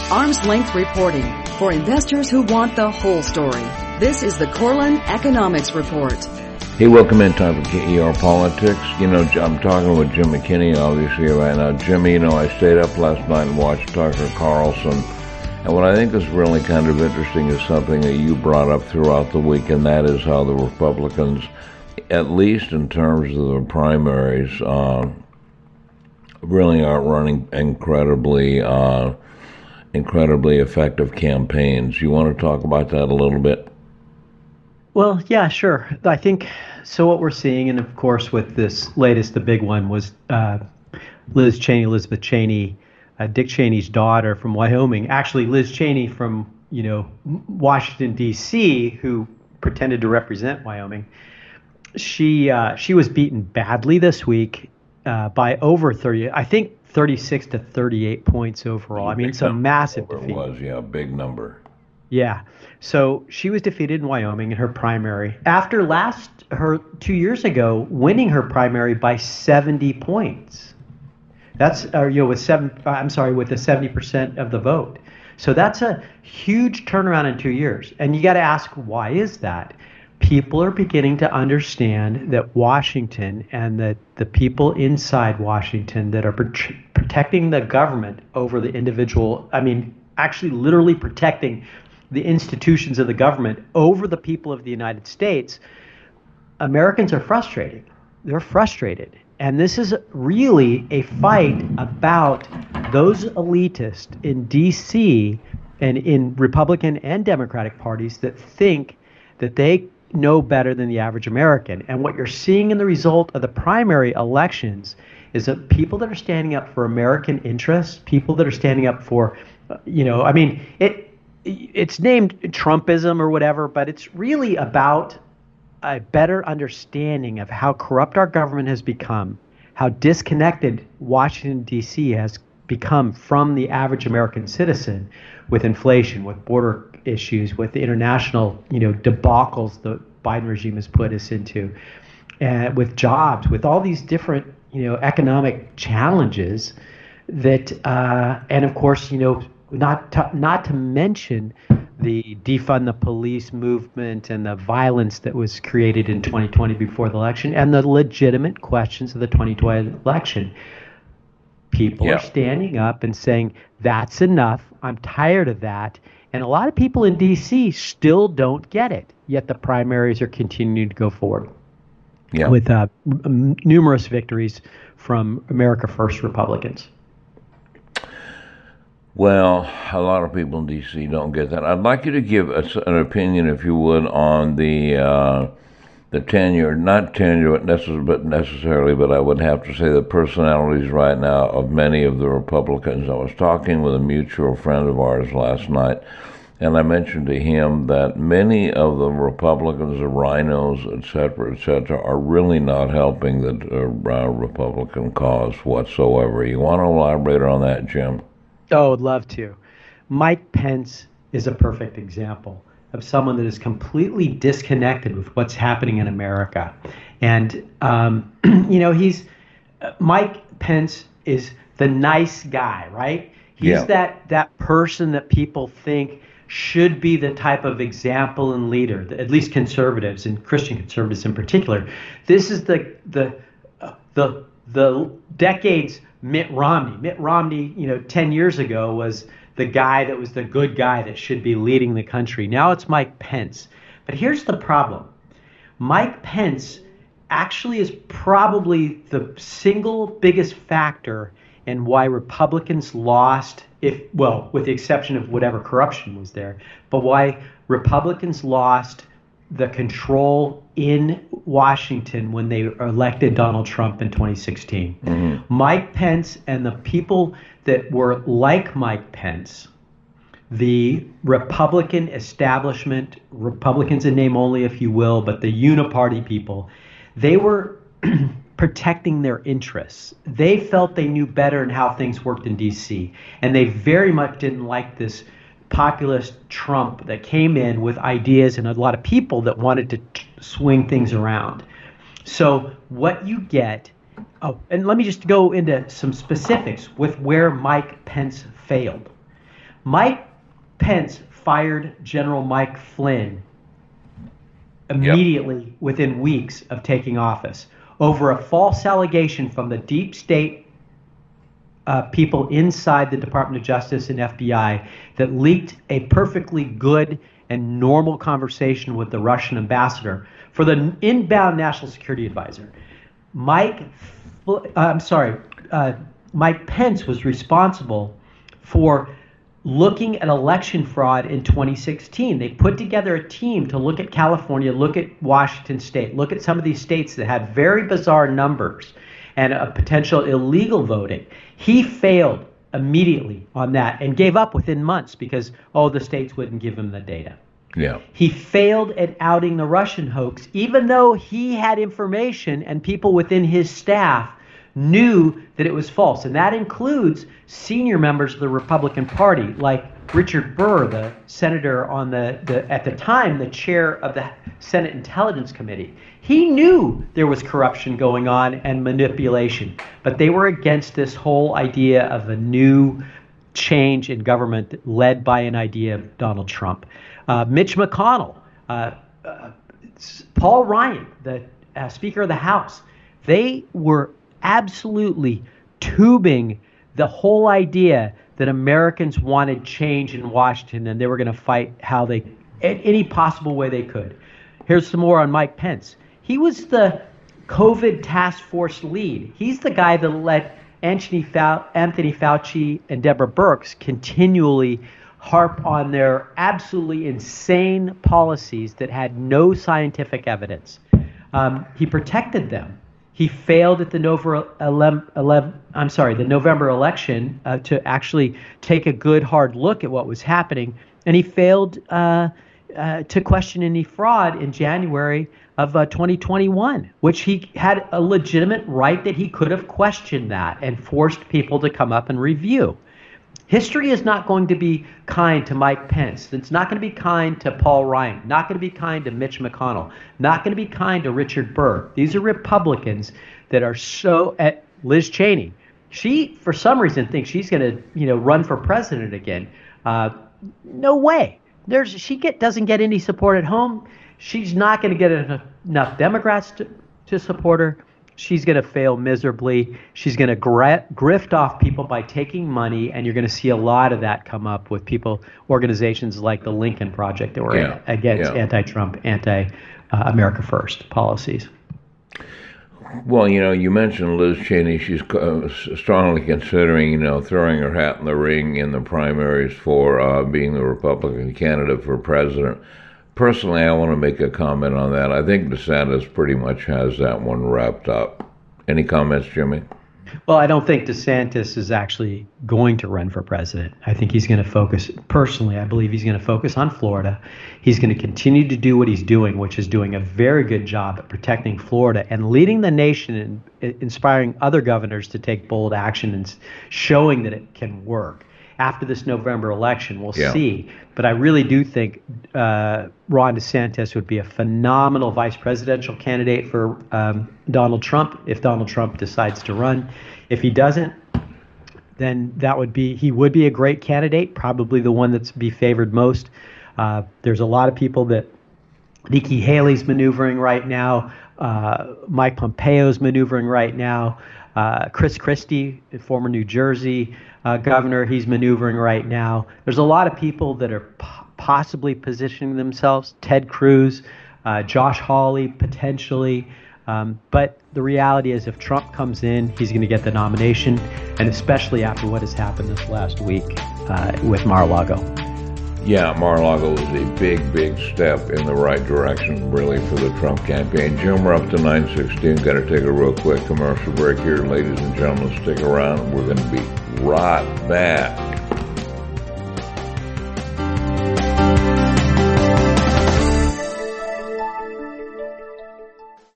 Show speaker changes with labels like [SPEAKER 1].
[SPEAKER 1] Arm's length reporting for investors who want the whole story. This is the Corlin Economics Report.
[SPEAKER 2] Hey, welcome in time for KER Politics. I'm talking with Jim McKinney, obviously, right now. Jimmy, I stayed up last night and watched Tucker Carlson. And what I think is really kind of interesting is something that you brought up throughout the week, and that is how the Republicans, at least in terms of the primaries, really aren't running incredibly effective campaigns. You want to talk about that a little bit?
[SPEAKER 3] Well, yeah, sure. I think so. What we're seeing, and of course, with this latest, the big one was Elizabeth Cheney, Dick Cheney's daughter from Wyoming. Actually, Liz Cheney from Washington D.C., who pretended to represent Wyoming. She was beaten badly this week by over 30. I think 36 to 38 points overall. I mean, it's a massive defeat. It
[SPEAKER 2] was, a big number.
[SPEAKER 3] Yeah. So she was defeated in Wyoming in her primary after her 2 years ago winning her primary by 70 points. That's with the 70% of the vote. So that's a huge turnaround in 2 years. And you got to ask, why is that? People are beginning to understand that Washington and that the people inside Washington that are protecting the government over the individual, actually literally protecting the institutions of the government over the people of the United States, Americans are frustrated. They're frustrated. And this is really a fight about those elitists in D.C. and in Republican and Democratic parties that think that they know better than the average American. And what you're seeing in the result of the primary elections is that people that are standing up for American interests, people that are standing up for, it's named Trumpism or whatever, but it's really about a better understanding of how corrupt our government has become, how disconnected Washington, D.C. has become from the average American citizen with inflation, with border issues, with the international, debacles the Biden regime has put us into, with jobs, with all these different, economic challenges that, and of course, not to mention the defund the police movement and the violence that was created in 2020 before the election and the legitimate questions of the 2020 election. People are standing up and saying, that's enough. I'm tired of that. And a lot of people in D.C. still don't get it, yet the primaries are continuing to go forward with numerous victories from America First Republicans.
[SPEAKER 2] Well, a lot of people in D.C. don't get that. I'd like you to give us an opinion, if you would, on the tenure, not tenure necessarily, but I would have to say the personalities right now of many of the Republicans. I was talking with a mutual friend of ours last night, and I mentioned to him that many of the Republicans, the rhinos, et cetera, are really not helping the Republican cause whatsoever. You want to elaborate on that, Jim?
[SPEAKER 3] Oh, I'd love to. Mike Pence is a perfect example of someone that is completely disconnected with what's happening in America. And, Mike Pence is the nice guy, right? He's that person that people think should be the type of example and leader, at least conservatives and Christian conservatives in particular. This is the decades Mitt Romney. Mitt Romney, 10 years ago was the guy that was the good guy that should be leading the country. Now it's Mike Pence. But here's the problem. Mike Pence actually is probably the single biggest factor in why Republicans lost, with the exception of whatever corruption was there, but why Republicans lost the control in Washington when they elected Donald Trump in 2016. Mm-hmm. Mike Pence and the people that were like Mike Pence, the Republican establishment, Republicans in name only, if you will, but the uniparty people, they were protecting their interests. They felt they knew better in how things worked in D.C., and they very much didn't like this populist Trump that came in with ideas and a lot of people that wanted to swing things around. So what you get, and let me just go into some specifics with where Mike Pence failed. Mike Pence fired General Mike Flynn immediately within weeks of taking office over a false allegation from the deep state people inside the Department of Justice and FBI that leaked a perfectly good and normal conversation with the Russian ambassador for the inbound national security advisor. Mike Pence was responsible for looking at election fraud in 2016. They put together a team to look at California, look at Washington State, look at some of these states that had very bizarre numbers and a potential illegal voting. He failed immediately on that and gave up within months because, the states wouldn't give him the data.
[SPEAKER 2] Yeah.
[SPEAKER 3] He failed at outing the Russian hoax, even though he had information and people within his staff knew that it was false. And that includes senior members of the Republican Party, like Richard Burr, the senator on at the time, the chair of the Senate Intelligence Committee. He knew there was corruption going on and manipulation, but they were against this whole idea of a new change in government led by an idea of Donald Trump. Mitch McConnell, Paul Ryan, the Speaker of the House, they were absolutely tubing the whole idea that Americans wanted change in Washington and they were going to fight any possible way they could. Here's some more on Mike Pence. He was the COVID task force lead. He's the guy that let Anthony Fauci and Deborah Birx continually harp on their absolutely insane policies that had no scientific evidence. He protected them. He failed at the November election to actually take a good hard look at what was happening, and he failed to question any fraud in January of 2021, which he had a legitimate right that he could have questioned that and forced people to come up and review. History is not going to be kind to Mike Pence. It's not going to be kind to Paul Ryan, not going to be kind to Mitch McConnell, not going to be kind to Richard Burr. These are Republicans that are Liz Cheney. She, for some reason, thinks she's going to, run for president again. No way. She doesn't get any support at home. She's not going to get enough Democrats to support her. She's going to fail miserably. She's going to grift off people by taking money, and you're going to see a lot of that come up with organizations like the Lincoln Project that were against anti-Trump, anti-America First policies.
[SPEAKER 2] Well, you mentioned Liz Cheney. She's strongly considering, throwing her hat in the ring in the primaries for being the Republican candidate for president. Personally, I want to make a comment on that. I think DeSantis pretty much has that one wrapped up. Any comments, Jimmy?
[SPEAKER 3] Well, I don't think DeSantis is actually going to run for president. I think he's going to focus, personally, I believe he's going to focus on Florida. He's going to continue to do what he's doing, which is doing a very good job at protecting Florida and leading the nation and inspiring other governors to take bold action and showing that it can work. After this November election, we'll see. But I really do think Ron DeSantis would be a phenomenal vice presidential candidate for Donald Trump if Donald Trump decides to run. If he doesn't, then he would be a great candidate, probably the one that's be favored most. There's a lot of people that Nikki Haley's maneuvering right now. Mike Pompeo's maneuvering right now. Chris Christie, former New Jersey governor, he's maneuvering right now. There's a lot of people that are possibly positioning themselves. Ted Cruz, Josh Hawley, potentially. But the reality is if Trump comes in, he's going to get the nomination, and especially after what has happened this last week with Mar-a-Lago.
[SPEAKER 2] Yeah, Mar-a-Lago was a big, big step in the right direction, really, for the Trump campaign. Jim, we're up to 9:16. Got to take a real quick commercial break here. Ladies and gentlemen, stick around. We're going to be right back.